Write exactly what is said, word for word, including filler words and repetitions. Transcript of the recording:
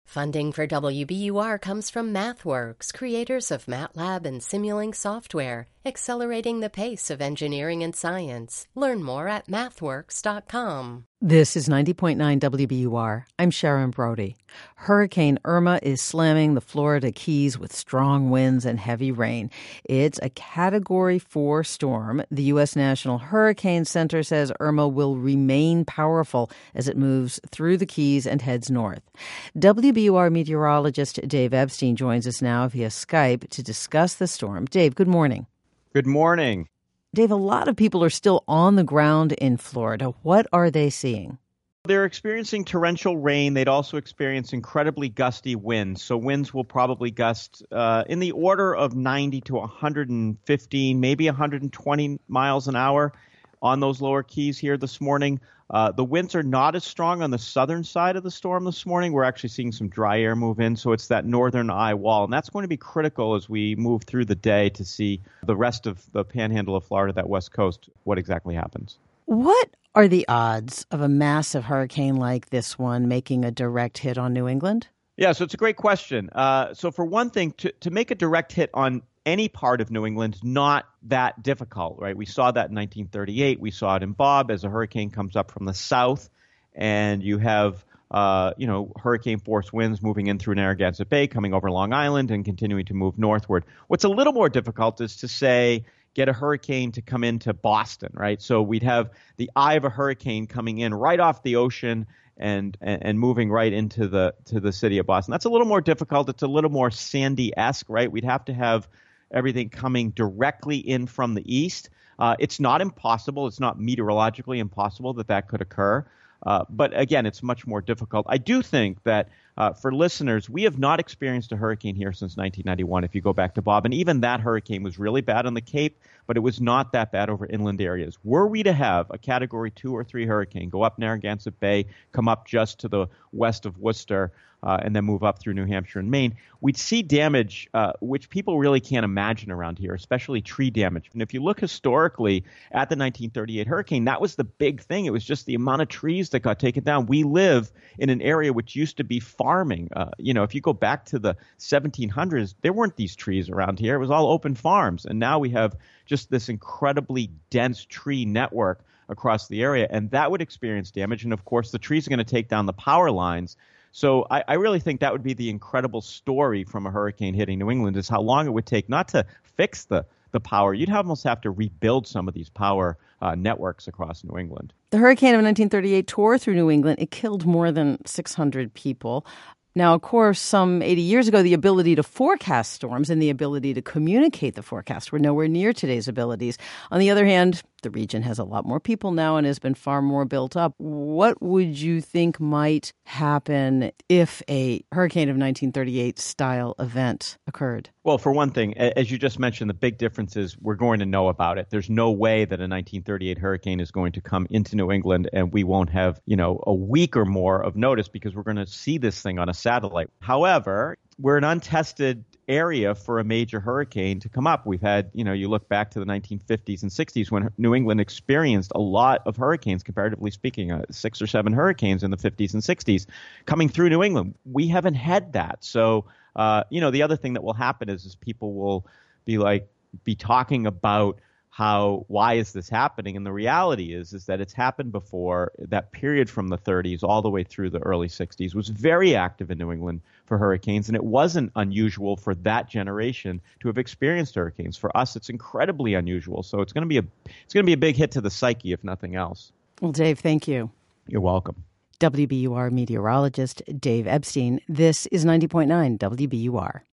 Funding for W B U R comes from MathWorks, creators of MATLAB and Simulink software, accelerating the pace of engineering and science. Learn more at mathworks dot com. This is ninety point nine W B U R. I'm Sharon Brody. Hurricane Irma is slamming the Florida Keys with strong winds and heavy rain. It's a Category four storm. The U S National Hurricane Center says Irma will remain powerful as it moves through the Keys and heads north. W B U R meteorologist Dave Epstein joins us now via Skype to discuss the storm. Dave, good morning. Good morning. Dave, a lot of people are still on the ground in Florida. What are they seeing? They're experiencing torrential rain. They'd also experience incredibly gusty winds. So winds will probably gust uh, in the order of ninety to one hundred fifteen, maybe one hundred twenty miles an hour on those lower Keys here this morning. Uh, the winds are not as strong on the southern side of the storm this morning. We're actually seeing some dry air move in, so it's that northern eye wall. And that's going to be critical as we move through the day to see the rest of the panhandle of Florida, that west coast, what exactly happens. What are the odds of a massive hurricane like this one making a direct hit on New England? Yeah, so it's a great question. Uh, so for one thing, to, to make a direct hit on any part of New England is not that difficult, right? We saw that in nineteen thirty-eight. We saw it in Bob as a hurricane comes up from the south, and you have, uh, you know, hurricane force winds moving in through Narragansett Bay, coming over Long Island, and continuing to move northward. What's a little more difficult is to say, get a hurricane to come into Boston, right? So we'd have the eye of a hurricane coming in right off the ocean and, and and moving right into the to the city of Boston. That's a little more difficult. It's a little more Sandy-esque, right? We'd have to have everything coming directly in from the east. Uh, it's not impossible. It's not meteorologically impossible that that could occur. Uh, but again, it's much more difficult. I do think that uh, for listeners, we have not experienced a hurricane here since nineteen ninety-one, if you go back to Bob. And even that hurricane was really bad on the Cape, but it was not that bad over inland areas. Were we to have a Category two or three hurricane go up Narragansett Bay, come up just to the west of Worcester, uh, and then move up through New Hampshire and Maine, we'd see damage uh, which people really can't imagine around here, especially tree damage. And if you look historically at the nineteen thirty-eight hurricane, that was the big thing. It was just the amount of trees that got taken down. We live in an area which used to be farming. Uh, you know, if you go back to the seventeen hundreds, there weren't these trees around here. It was all open farms. And now we have just this incredibly dense tree network across the area, and that would experience damage. And of course, the trees are going to take down the power lines. So I, I really think that would be the incredible story from a hurricane hitting New England, is how long it would take not to fix the, the power. You'd almost have to rebuild some of these power uh, networks across New England. The hurricane of nineteen thirty-eight tore through New England. It killed more than six hundred people. Now, of course, some eighty years ago, the ability to forecast storms and the ability to communicate the forecast were nowhere near today's abilities. On the other hand, the region has a lot more people now and has been far more built up. What would you think might happen if a hurricane of nineteen thirty-eight style event occurred? Well, for one thing, as you just mentioned, the big difference is we're going to know about it. There's no way that a nineteen thirty-eight hurricane is going to come into New England and we won't have, you know, a week or more of notice because we're going to see this thing on a satellite. However, we're an untested area for a major hurricane to come up. We've had, you know, you look back to the nineteen fifties and sixties when New England experienced a lot of hurricanes, comparatively speaking, uh, six or seven hurricanes in the fifties and sixties coming through New England. We haven't had that. So, uh, you know, the other thing that will happen is, is people will be like, be talking about how, why is this happening? And the reality is, is that it's happened before. That period from the thirties all the way through the early sixties was very active in New England for hurricanes. And it wasn't unusual for that generation to have experienced hurricanes. For us, it's incredibly unusual. So it's going to be a, it's going to be a big hit to the psyche, if nothing else. Well, Dave, thank you. You're welcome. W B U R meteorologist Dave Epstein. This is ninety point nine W B U R.